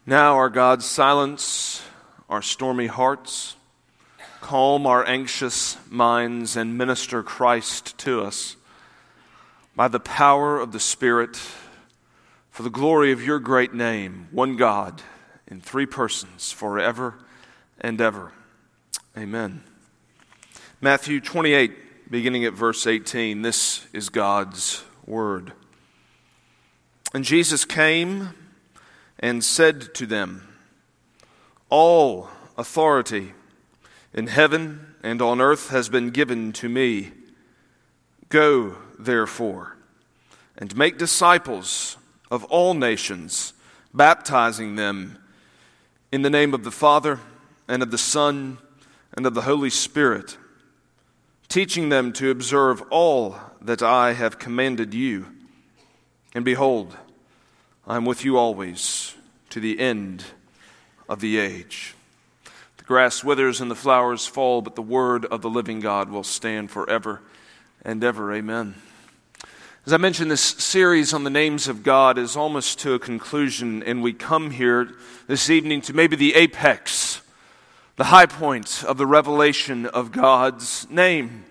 Now, our God, silence our stormy hearts, calm our anxious minds, and minister Christ to us by the power of the Spirit, for the glory of your great name, one God, in three persons, forever and ever. Amen. Matthew 28, beginning at verse 18, this is God's word. And Jesus came and said to them, "All authority in heaven and on earth has been given to me. Go, therefore, and make disciples of all nations, baptizing them in the name of the Father and of the Son and of the Holy Spirit, teaching them to observe all that I have commanded you. And behold, I am with you always to the end of the age." The grass withers and the flowers fall, but the word of the living God will stand forever and ever. Amen. As I mentioned, this series on the names of God is almost to a conclusion, and we come here this evening to maybe the apex, the high point of the revelation of God's name.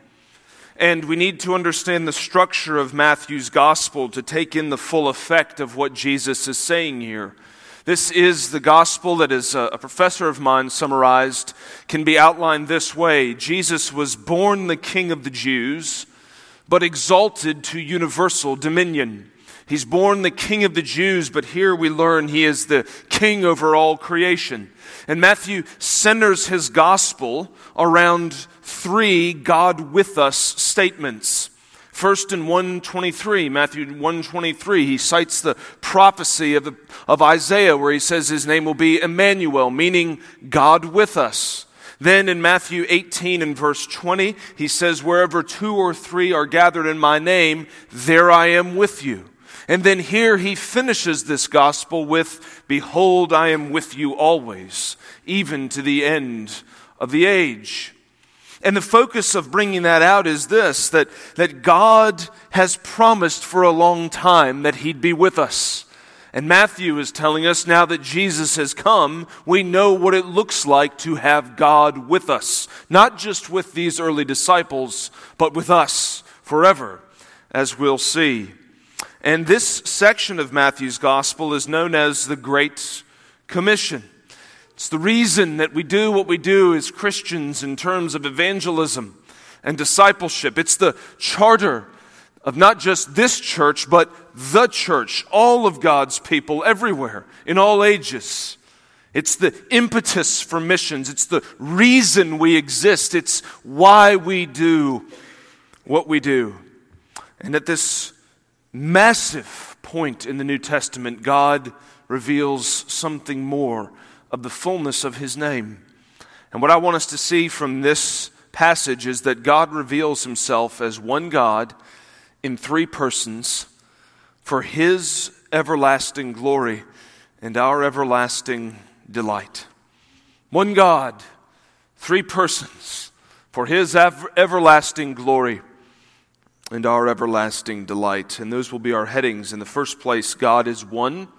And we need to understand the structure of Matthew's gospel to take in the full effect of what Jesus is saying here. This is the gospel that, as a professor of mine summarized, can be outlined this way. Jesus was born the King of the Jews, but exalted to universal dominion. He's born the King of the Jews, but here we learn he is the King over all creation. And Matthew centers his gospel around three God with us statements. First, in 1:23, Matthew 1:23, he cites the prophecy of Isaiah where he says his name will be Emmanuel, meaning God with us. Then in Matthew 18 and verse 20, he says, "Wherever two or three are gathered in my name, there I am with you." And then here he finishes this gospel with, "Behold, I am with you always, even to the end of the age." And the focus of bringing that out is this, that God has promised for a long time that he'd be with us. And Matthew is telling us now that Jesus has come, we know what it looks like to have God with us. Not just with these early disciples, but with us forever, as we'll see. And this section of Matthew's gospel is known as the Great Commission. It's the reason that we do what we do as Christians in terms of evangelism and discipleship. It's the charter of not just this church, but the church, all of God's people everywhere, in all ages. It's the impetus for missions. It's the reason we exist. It's why we do what we do. And at this massive point in the New Testament, God reveals something more of the fullness of his name. And what I want us to see from this passage is that God reveals himself as one God in three persons for his everlasting glory and our everlasting delight. One God, three persons for his everlasting glory and our everlasting delight. And those will be our headings. In the first place, God is one.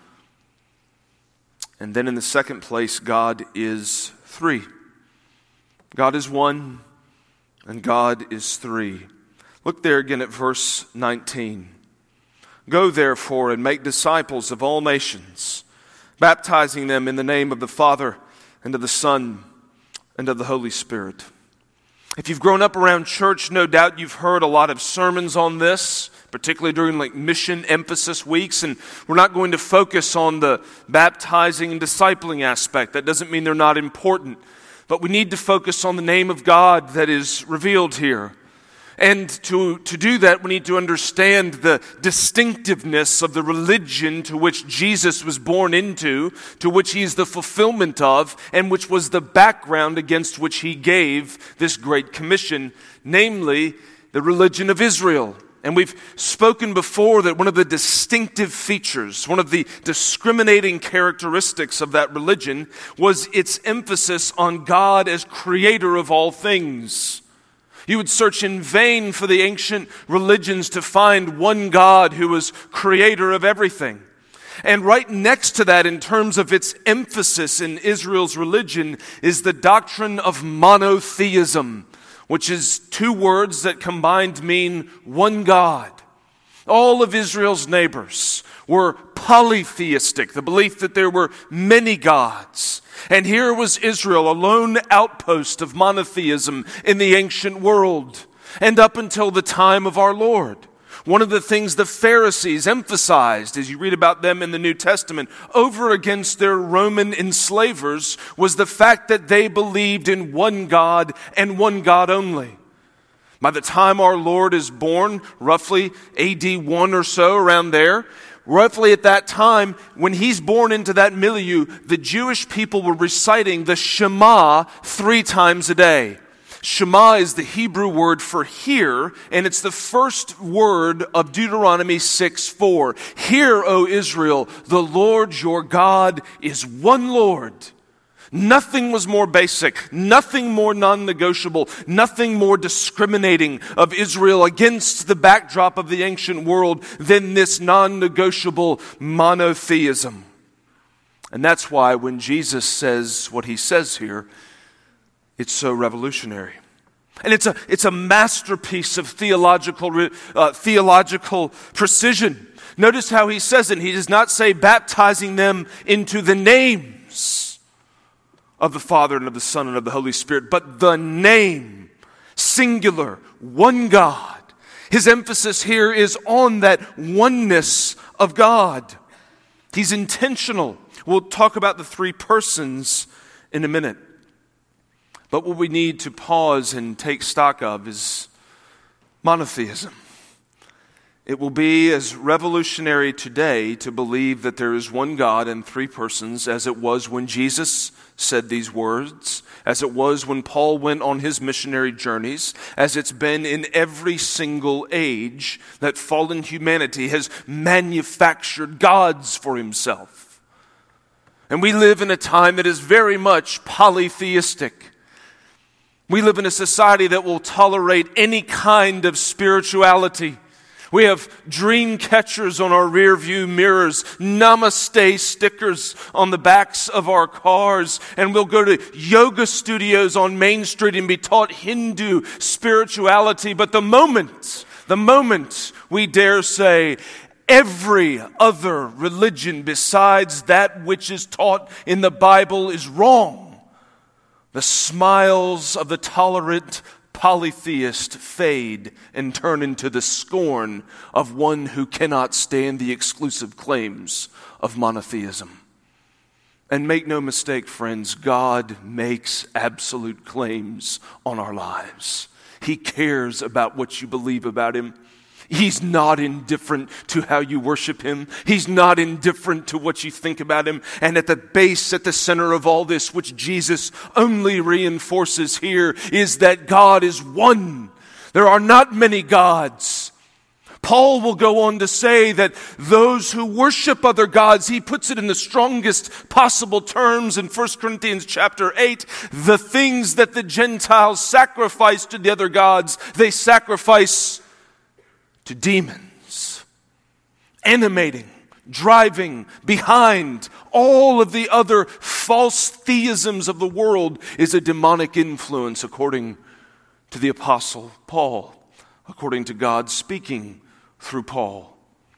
And then in the second place, God is three. God is one, and God is three. Look there again at verse 19. "Go therefore and make disciples of all nations, baptizing them in the name of the Father and of the Son and of the Holy Spirit." If you've grown up around church, no doubt you've heard a lot of sermons on this, particularly during mission emphasis weeks, and we're not going to focus on the baptizing and discipling aspect. That doesn't mean they're not important, but we need to focus on the name of God that is revealed here. And to do that, we need to understand the distinctiveness of the religion to which Jesus was born into, to which he is the fulfillment of, and which was the background against which he gave this Great Commission, namely the religion of Israel. And we've spoken before that one of the distinctive features, one of the discriminating characteristics of that religion was its emphasis on God as creator of all things. You would search in vain for the ancient religions to find one God who was creator of everything. And right next to that, in terms of its emphasis in Israel's religion, is the doctrine of monotheism, which is two words that combined mean one God. All of Israel's neighbors were polytheistic, the belief that there were many gods. And here was Israel, a lone outpost of monotheism in the ancient world, and up until the time of our Lord. One of the things the Pharisees emphasized, as you read about them in the New Testament, over against their Roman enslavers, was the fact that they believed in one God and one God only. By the time our Lord is born, roughly AD 1 or so, around there, roughly at that time, when he's born into that milieu, the Jewish people were reciting the Shema 3 times a day. Shema is the Hebrew word for hear, and it's the first word of Deuteronomy 6:4. Hear, O Israel, the Lord your God is one Lord. Nothing was more basic, nothing more non-negotiable, nothing more discriminating of Israel against the backdrop of the ancient world than this non-negotiable monotheism. And that's why when Jesus says what he says here, it's so revolutionary. And it's a masterpiece of theological precision. Notice how he says it. He does not say baptizing them into the names of the Father and of the Son and of the Holy Spirit, but the name, singular, one God. His emphasis here is on that oneness of God. He's intentional. We'll talk about the 3 persons in a minute. But what we need to pause and take stock of is monotheism. It will be as revolutionary today to believe that there is one God and 3 persons as it was when Jesus said these words, as it was when Paul went on his missionary journeys, as it's been in every single age that fallen humanity has manufactured gods for himself. And we live in a time that is very much polytheistic. We live in a society that will tolerate any kind of spirituality. We have dream catchers on our rear view mirrors, namaste stickers on the backs of our cars, and we'll go to yoga studios on Main Street and be taught Hindu spirituality. But the moment we dare say every other religion besides that which is taught in the Bible is wrong, the smiles of the tolerant polytheist fade and turn into the scorn of one who cannot stand the exclusive claims of monotheism. And make no mistake, friends, God makes absolute claims on our lives. He cares about what you believe about Him. He's not indifferent to how you worship Him. He's not indifferent to what you think about Him. And at the base, at the center of all this, which Jesus only reinforces here, is that God is one. There are not many gods. Paul will go on to say that those who worship other gods, he puts it in the strongest possible terms in 1 Corinthians chapter 8, the things that the Gentiles sacrifice to the other gods, they sacrifice to demons. Animating, driving behind all of the other false theisms of the world is a demonic influence, according to the Apostle Paul, according to God speaking through Paul.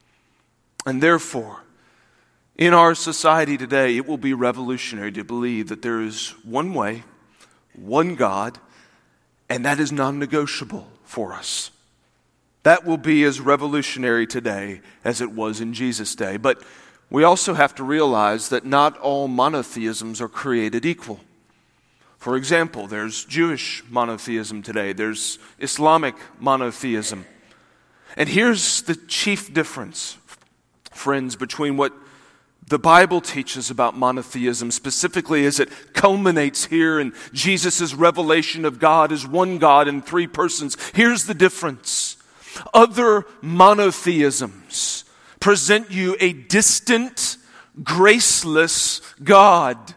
And therefore, in our society today, it will be revolutionary to believe that there is one way, one God, and that is non-negotiable for us. That will be as revolutionary today as it was in Jesus' day. But we also have to realize that not all monotheisms are created equal. For example, there's Jewish monotheism today. There's Islamic monotheism. And here's the chief difference, friends, between what the Bible teaches about monotheism, specifically as it culminates here in Jesus' revelation of God as one God in 3 persons. Here's the difference. Other monotheisms present you a distant, graceless God.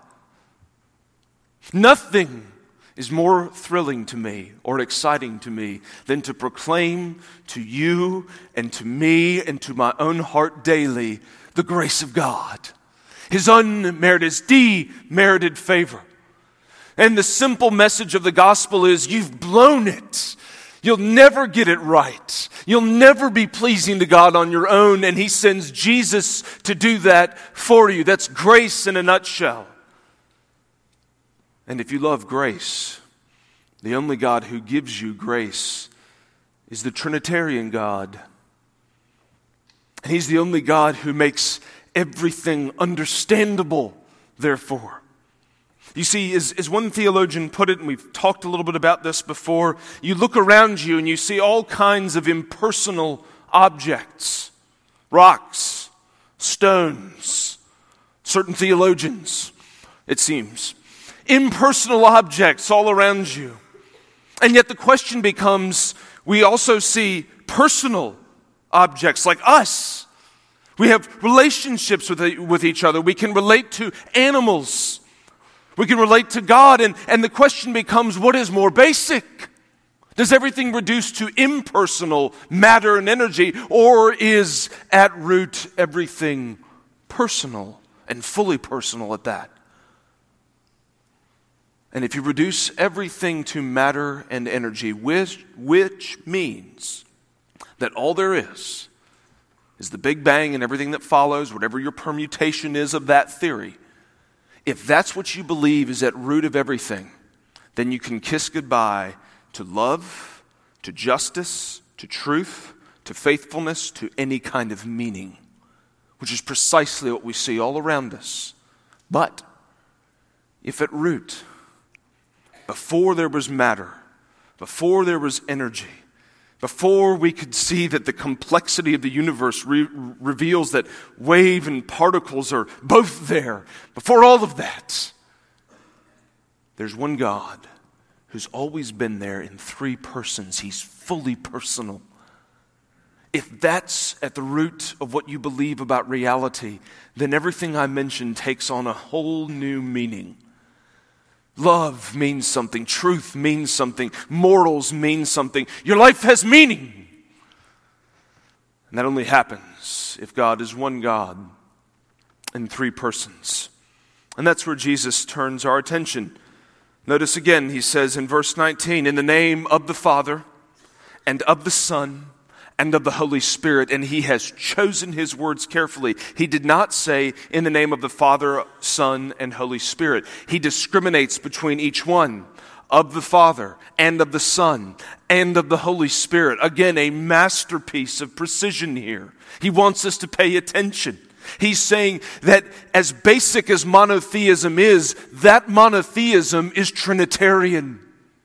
Nothing is more thrilling to me or exciting to me than to proclaim to you and to me and to my own heart daily the grace of God. His unmerited, his demerited favor. And the simple message of the gospel is you've blown it. You'll never get it right. You'll never be pleasing to God on your own, and he sends Jesus to do that for you. That's grace in a nutshell. And if you love grace, the only God who gives you grace is the Trinitarian God. And he's the only God who makes everything understandable, therefore. You see, as one theologian put it, and we've talked a little bit about this before, you look around you and you see all kinds of impersonal objects, rocks, stones, certain theologians, it seems, impersonal objects all around you. And yet the question becomes, we also see personal objects like us. We have relationships with each other. We can relate to animals. We can relate to God, and the question becomes, what is more basic? Does everything reduce to impersonal matter and energy, or is at root everything personal and fully personal at that? And if you reduce everything to matter and energy, which means that all there is the Big Bang and everything that follows, whatever your permutation is of that theory, if that's what you believe is at root of everything, then you can kiss goodbye to love, to justice, to truth, to faithfulness, to any kind of meaning, which is precisely what we see all around us. But if at root, before there was matter, before there was energy, before we could see that the complexity of the universe reveals that wave and particles are both there, before all of that, there's one God who's always been there in three persons. He's fully personal. If that's at the root of what you believe about reality, then everything I mentioned takes on a whole new meaning. Love means something. Truth means something. Morals mean something. Your life has meaning. And that only happens if God is one God in three persons. And that's where Jesus turns our attention. Notice again, he says in verse 19, in the name of the Father and of the Son and of the Holy Spirit, and he has chosen his words carefully. He did not say in the name of the Father, Son, and Holy Spirit. He discriminates between each one, of the Father and of the Son and of the Holy Spirit. Again, a masterpiece of precision here. He wants us to pay attention. He's saying that as basic as monotheism is, that monotheism is Trinitarian.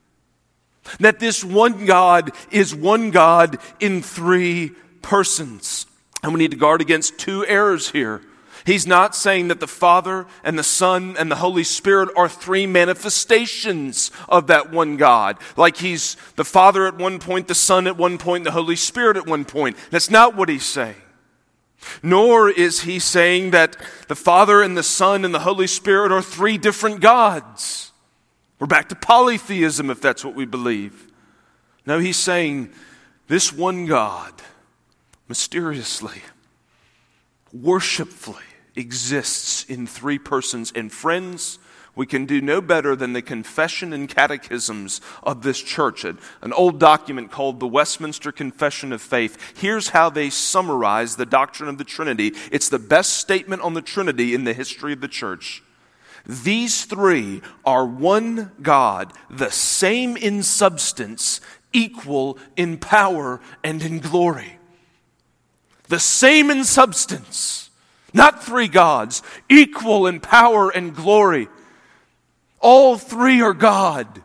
That this one God is one God in three persons. And we need to guard against two errors here. He's not saying that the Father and the Son and the Holy Spirit are three manifestations of that one God. Like he's the Father at one point, the Son at one point, the Holy Spirit at one point. That's not what he's saying. Nor is he saying that the Father and the Son and the Holy Spirit are three different gods. We're back to polytheism if that's what we believe. No, he's saying this one God mysteriously, worshipfully exists in three persons. And friends, we can do no better than the confession and catechisms of this church, an old document called the Westminster Confession of Faith. Here's how they summarize the doctrine of the Trinity. It's the best statement on the Trinity in the history of the church. These three are one God, the same in substance, equal in power and in glory. The same in substance, not three gods, equal in power and glory. All three are God.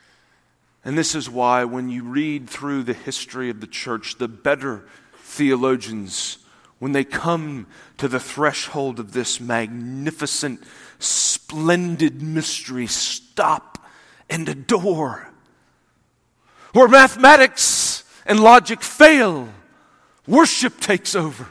And this is why when you read through the history of the church, the better theologians, when they come to the threshold of this magnificent, splendid mystery, stop and adore. Where mathematics and logic fail, worship takes over.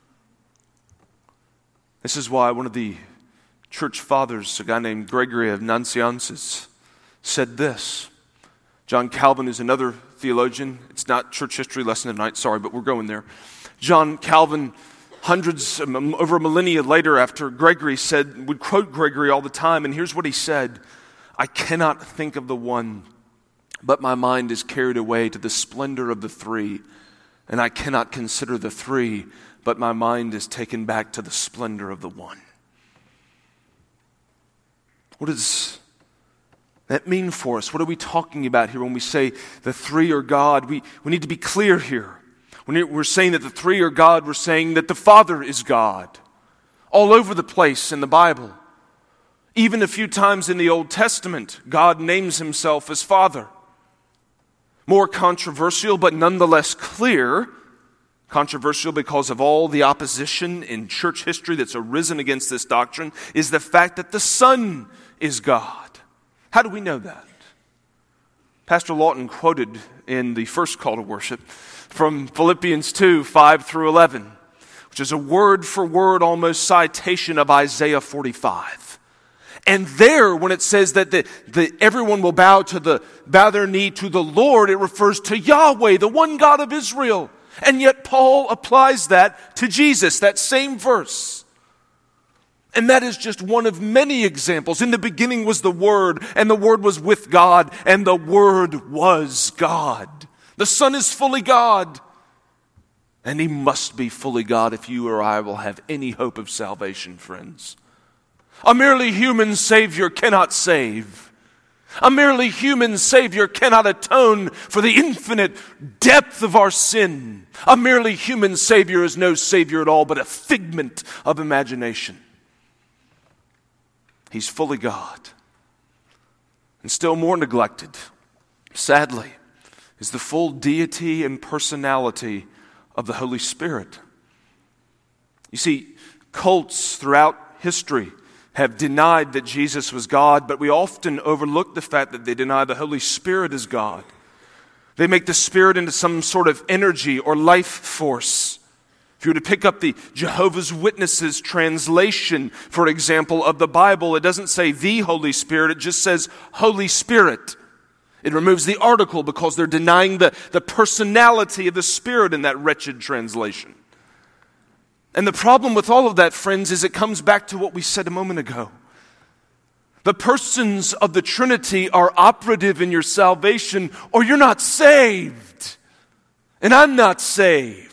This is why one of the church fathers, a guy named Gregory of Nazianzus, said this. John Calvin is another theologian. It's not church history lesson tonight, sorry, but we're going there. John Calvin hundreds, over a millennia later after Gregory would quote Gregory all the time, and here's what he said: "I cannot think of the one, but my mind is carried away to the splendor of the three, and I cannot consider the three, but my mind is taken back to the splendor of the one." What does that mean for us? What are we talking about here when we say the three are God? We need to be clear here. When we're saying that the three are God, we're saying that the Father is God. All over the place in the Bible. Even a few times in the Old Testament, God names himself as Father. More controversial, but nonetheless clear. Controversial because of all the opposition in church history that's arisen against this doctrine, is the fact that the Son is God. How do we know that? Pastor Lawton quoted in the first call to worship from Philippians 2, 5 through 11, which is a word-for-word almost citation of Isaiah 45. And there, when it says that everyone will bow their knee to the Lord, it refers to Yahweh, the one God of Israel. And yet Paul applies that to Jesus, that same verse. And that is just one of many examples. In the beginning was the Word, and the Word was with God, and the Word was God. The Son is fully God, and He must be fully God if you or I will have any hope of salvation, friends. A merely human Savior cannot save. A merely human Savior cannot atone for the infinite depth of our sin. A merely human Savior is no Savior at all, but a figment of imagination. He's fully God. And still more neglected, sadly, is the full deity and personality of the Holy Spirit. You see, cults throughout history have denied that Jesus was God, but we often overlook the fact that they deny the Holy Spirit is God. They make the Spirit into some sort of energy or life force. If you were to pick up the Jehovah's Witnesses translation, for example, of the Bible, it doesn't say the Holy Spirit, it just says Holy Spirit. It removes the article because they're denying the personality of the Spirit in that wretched translation. And the problem with all of that, friends, is it comes back to what we said a moment ago. The persons of the Trinity are operative in your salvation, or you're not saved. And I'm not saved.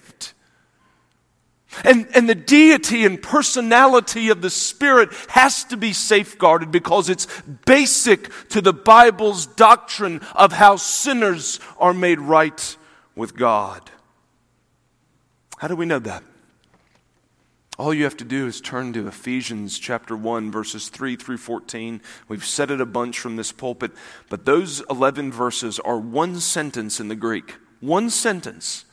And the deity and personality of the Spirit has to be safeguarded because it's basic to the Bible's doctrine of how sinners are made right with God. How do we know that? All you have to do is turn to Ephesians chapter 1, verses 3 through 14. We've said it a bunch from this pulpit, but those 11 verses are one sentence in the Greek. One sentence.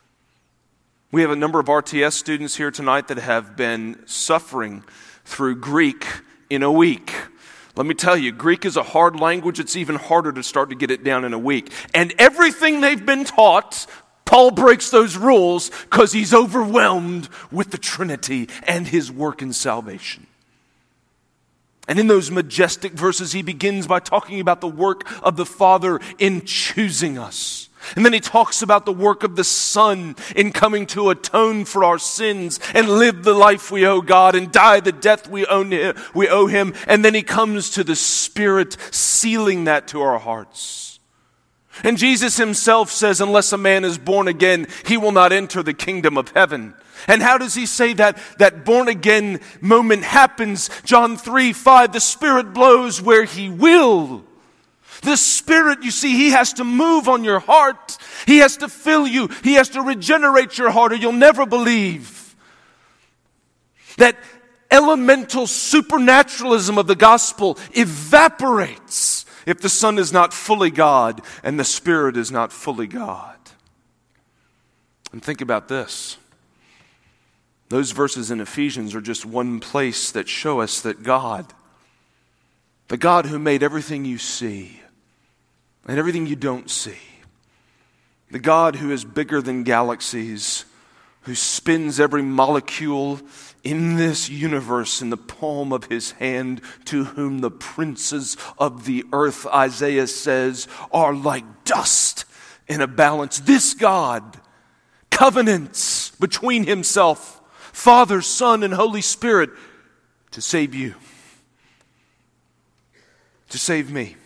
We have a number of RTS students here tonight that have been suffering through Greek in a week. Let me tell you, Greek is a hard language. It's even harder to start to get it down in a week. And everything they've been taught, Paul breaks those rules because he's overwhelmed with the Trinity and his work in salvation. And in those majestic verses, he begins by talking about the work of the Father in choosing us. And then he talks about the work of the Son in coming to atone for our sins and live the life we owe God and die the death we owe Him. And then he comes to the Spirit sealing that to our hearts. And Jesus himself says, unless a man is born again, he will not enter the kingdom of heaven. And how does he say that born again moment happens? John 3:5, the Spirit blows where He will. The Spirit, you see, He has to move on your heart. He has to fill you. He has to regenerate your heart or you'll never believe. That elemental supernaturalism of the gospel evaporates if the Son is not fully God and the Spirit is not fully God. And think about this. Those verses in Ephesians are just one place that show us that God, the God who made everything you see and everything you don't see, the God who is bigger than galaxies, who spins every molecule in this universe in the palm of His hand, to whom the princes of the earth, Isaiah says, are like dust in a balance. This God covenants between Himself Father, Son, and Holy Spirit, to save you, to save me.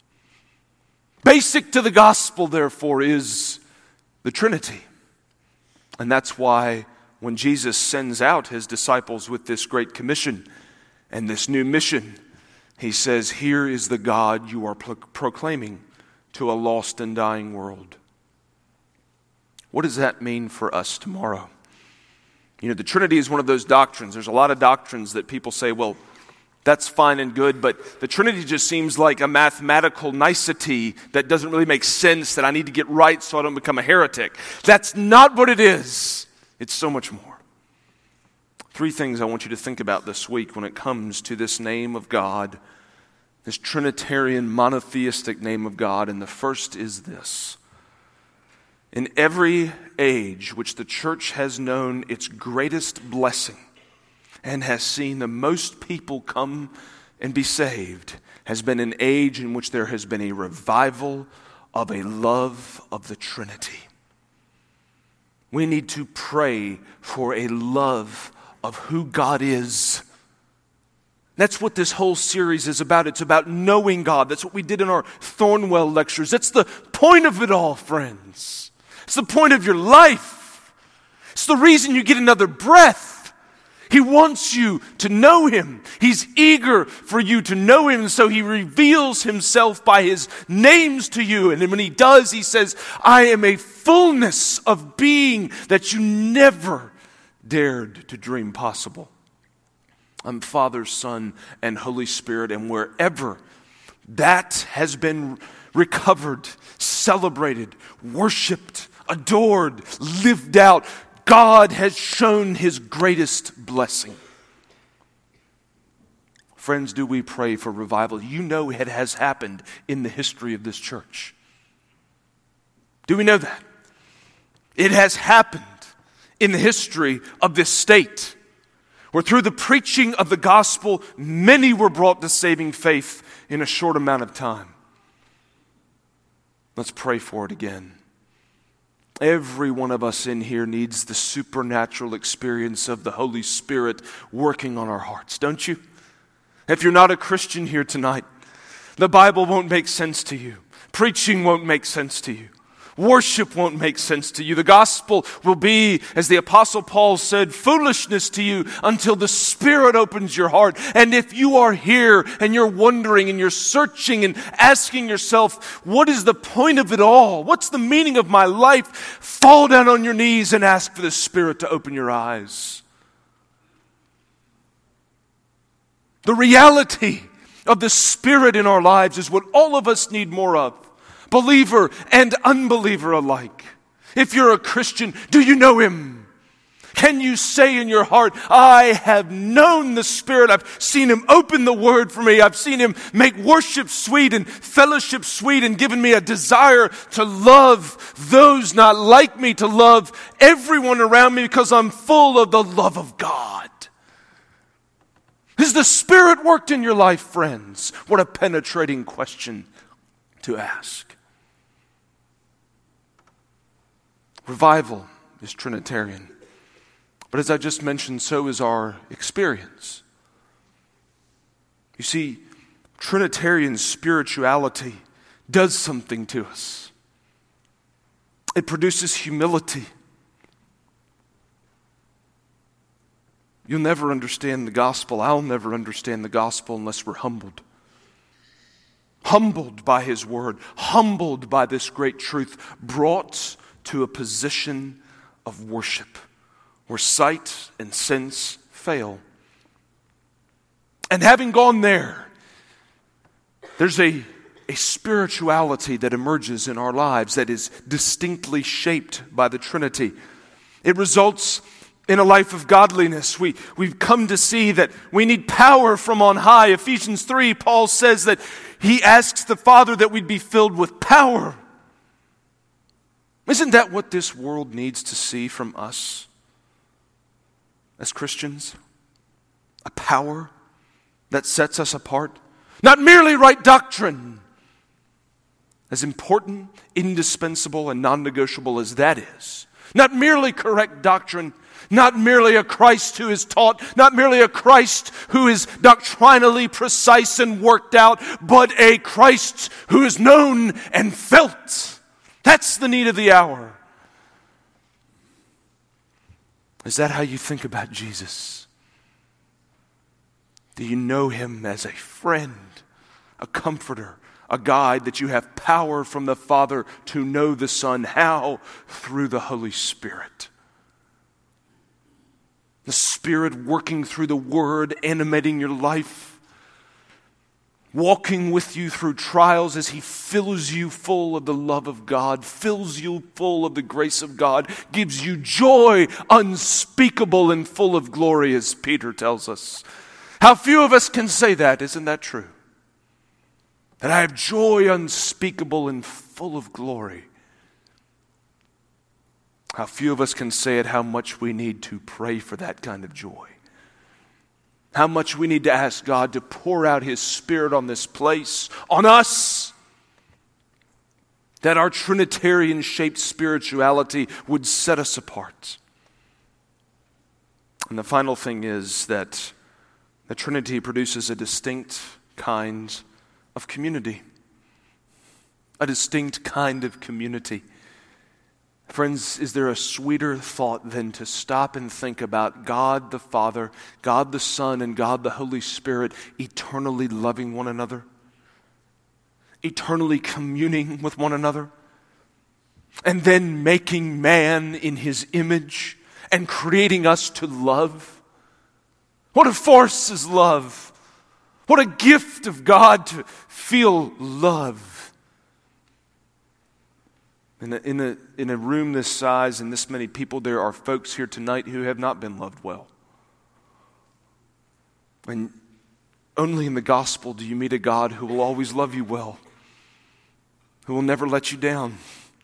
Basic to the gospel, therefore, is the Trinity. And that's why when Jesus sends out his disciples with this great commission and this new mission, he says, here is the God you are proclaiming to a lost and dying world. What does that mean for us tomorrow? You know, the Trinity is one of those doctrines. There's a lot of doctrines that people say, well, that's fine and good, but the Trinity just seems like a mathematical nicety that doesn't really make sense, that I need to get right so I don't become a heretic. That's not what it is. It's so much more. 3 things I want you to think about this week when it comes to this name of God, this Trinitarian monotheistic name of God, and the first is this. In every age which the church has known its greatest blessing and has seen the most people come and be saved, has been an age in which there has been a revival of a love of the Trinity. We need to pray for a love of who God is. That's what this whole series is about. It's about knowing God. That's what we did in our Thornwell lectures. That's the point of it all, friends. It's the point of your life. It's the reason you get another breath. He wants you to know Him. He's eager for you to know Him, so He reveals Himself by His names to you. And then when He does, He says, I am a fullness of being that you never dared to dream possible. I'm Father, Son, and Holy Spirit, and wherever that has been recovered, celebrated, worshiped, adored, lived out, God has shown His greatest blessing. Friends, do we pray for revival? You know it has happened in the history of this church. Do we know that? It has happened in the history of this state, where through the preaching of the gospel, many were brought to saving faith in a short amount of time. Let's pray for it again. Every one of us in here needs the supernatural experience of the Holy Spirit working on our hearts, don't you? If you're not a Christian here tonight, the Bible won't make sense to you. Preaching won't make sense to you. Worship won't make sense to you. The gospel will be, as the Apostle Paul said, foolishness to you until the Spirit opens your heart. And if you are here and you're wondering and you're searching and asking yourself, what is the point of it all? What's the meaning of my life? Fall down on your knees and ask for the Spirit to open your eyes. The reality of the Spirit in our lives is what all of us need more of. Believer and unbeliever alike. If you're a Christian, do you know Him? Can you say in your heart, I have known the Spirit. I've seen Him open the Word for me. I've seen Him make worship sweet and fellowship sweet and given me a desire to love those not like me, to love everyone around me because I'm full of the love of God. Has the Spirit worked in your life, friends? What a penetrating question to ask. Revival is Trinitarian. But as I just mentioned, so is our experience. You see, Trinitarian spirituality does something to us. It produces humility. You'll never understand the gospel. I'll never understand the gospel unless we're humbled. Humbled by His word. Humbled by this great truth. Brought to a position of worship where sight and sense fail. And having gone there, there's a spirituality that emerges in our lives that is distinctly shaped by the Trinity. It results in a life of godliness. We've come to see that we need power from on high. Ephesians 3, Paul says that he asks the Father that we'd be filled with power. Isn't that what this world needs to see from us as Christians? A power that sets us apart. Not merely right doctrine. As important, indispensable, and non-negotiable as that is. Not merely correct doctrine, Not merely a Christ who is taught, not merely a Christ who is doctrinally precise and worked out, but a Christ who is known and felt. That's the need of the hour. Is that how you think about Jesus? Do you know him as a friend, a comforter, a guide, that you have power from the Father to know the Son? How? Through the Holy Spirit. The Spirit working through the Word, animating your life, walking with you through trials as he fills you full of the love of God, fills you full of the grace of God, gives you joy unspeakable and full of glory, as Peter tells us. How few of us can say that, isn't that true? That I have joy unspeakable and full of glory. How few of us can say it, how much we need to pray for that kind of joy. How much we need to ask God to pour out his Spirit on this place, on us, that our Trinitarian-shaped spirituality would set us apart. And the final thing is that the Trinity produces a distinct kind of community. A distinct kind of community. Friends, is there a sweeter thought than to stop and think about God the Father, God the Son, and God the Holy Spirit eternally loving one another? Eternally communing with one another? And then making man in his image and creating us to love? What a force is love! What a gift of God to feel love. In a room this size and this many people, there are folks here tonight who have not been loved well. And only in the gospel do you meet a God who will always love you well, who will never let you down,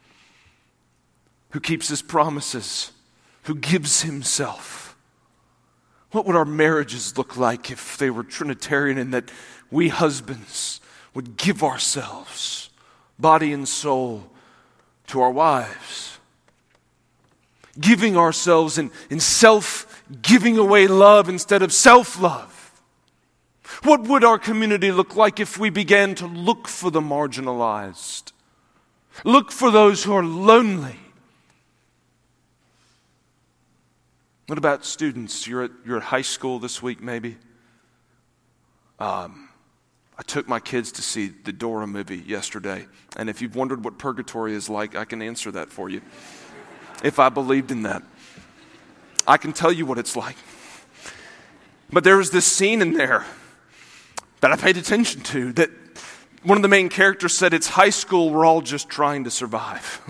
who keeps his promises, who gives himself. What would our marriages look like if they were Trinitarian, and that we husbands would give ourselves, body and soul, to our wives? Giving ourselves in self-giving away love instead of self-love. What would our community look like if we began to look for the marginalized? Look for those who are lonely. What about students? You're at high school this week, maybe. I took my kids to see the Dora movie yesterday. And if you've wondered what purgatory is like, I can answer that for you. If I believed in that, I can tell you what it's like. But there was this scene in there that I paid attention to, that one of the main characters said, it's high school, we're all just trying to survive.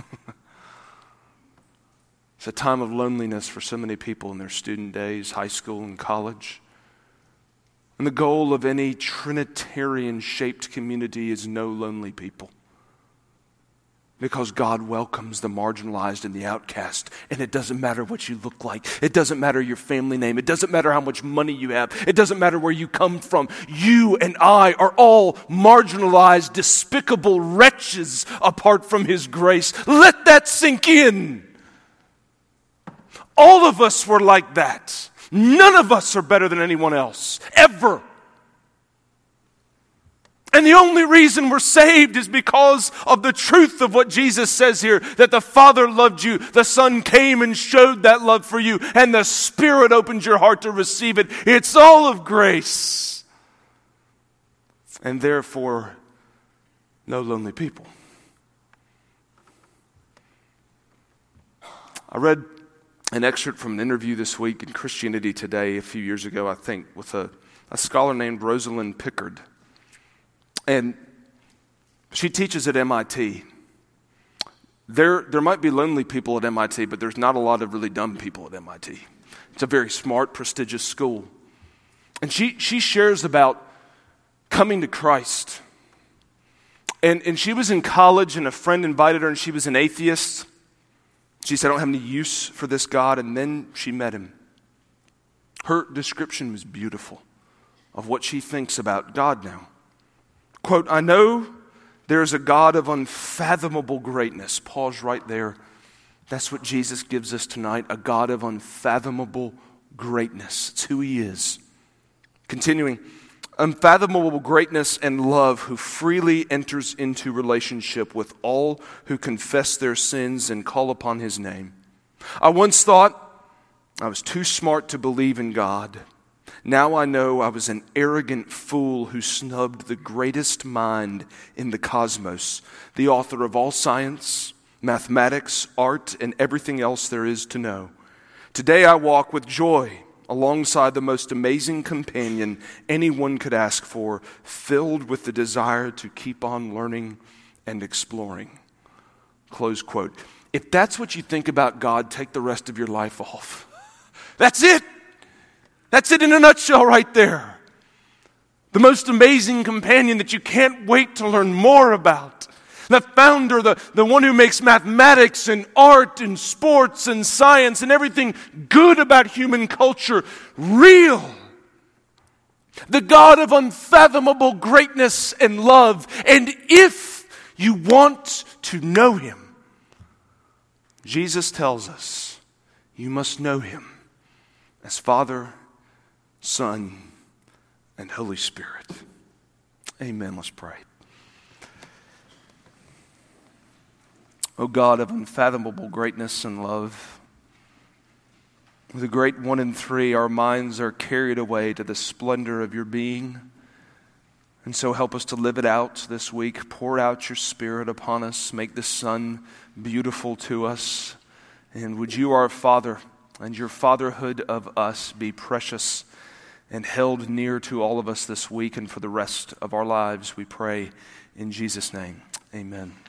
It's a time of loneliness for so many people in their student days, high school and college. And the goal of any Trinitarian-shaped community is no lonely people. Because God welcomes the marginalized and the outcast. And it doesn't matter what you look like. It doesn't matter your family name. It doesn't matter how much money you have. It doesn't matter where you come from. You and I are all marginalized, despicable wretches apart from his grace. Let that sink in. All of us were like that. None of us are better than anyone else, ever. And the only reason we're saved is because of the truth of what Jesus says here, that the Father loved you, the Son came and showed that love for you, and the Spirit opened your heart to receive it. It's all of grace. And therefore, no lonely people. I read an excerpt from an interview this week in Christianity Today a few years ago, I think, with a scholar named Rosalind Pickard. And she teaches at MIT. There might be lonely people at MIT, but there's not a lot of really dumb people at MIT. It's a very smart, prestigious school. And she shares about coming to Christ. And she was in college, and a friend invited her, and she was an atheist. She said, I don't have any use for this God. And then she met him. Her description was beautiful of what she thinks about God now. Quote, I know there is a God of unfathomable greatness. Pause right there. That's what Jesus gives us tonight, a God of unfathomable greatness. It's who He is. Continuing, unfathomable greatness and love, who freely enters into relationship with all who confess their sins and call upon His name. I once thought I was too smart to believe in God. Now I know I was an arrogant fool who snubbed the greatest mind in the cosmos, the author of all science, mathematics, art, and everything else there is to know. Today I walk with joy alongside the most amazing companion anyone could ask for, filled with the desire to keep on learning and exploring. Close quote. If that's what you think about God, take the rest of your life off. That's it. That's it in a nutshell right there. The most amazing companion that you can't wait to learn more about. The founder, the one who makes mathematics and art and sports and science and everything good about human culture real. The God of unfathomable greatness and love. And if you want to know Him, Jesus tells us you must know Him as Father, Son, and Holy Spirit. Amen. Let's pray. O God of unfathomable greatness and love, the great one and three, our minds are carried away to the splendor of your being. And so help us to live it out this week. Pour out your Spirit upon us. Make the sun beautiful to us. And would you, our Father, and your fatherhood of us be precious and held near to all of us this week and for the rest of our lives, we pray in Jesus' name. Amen.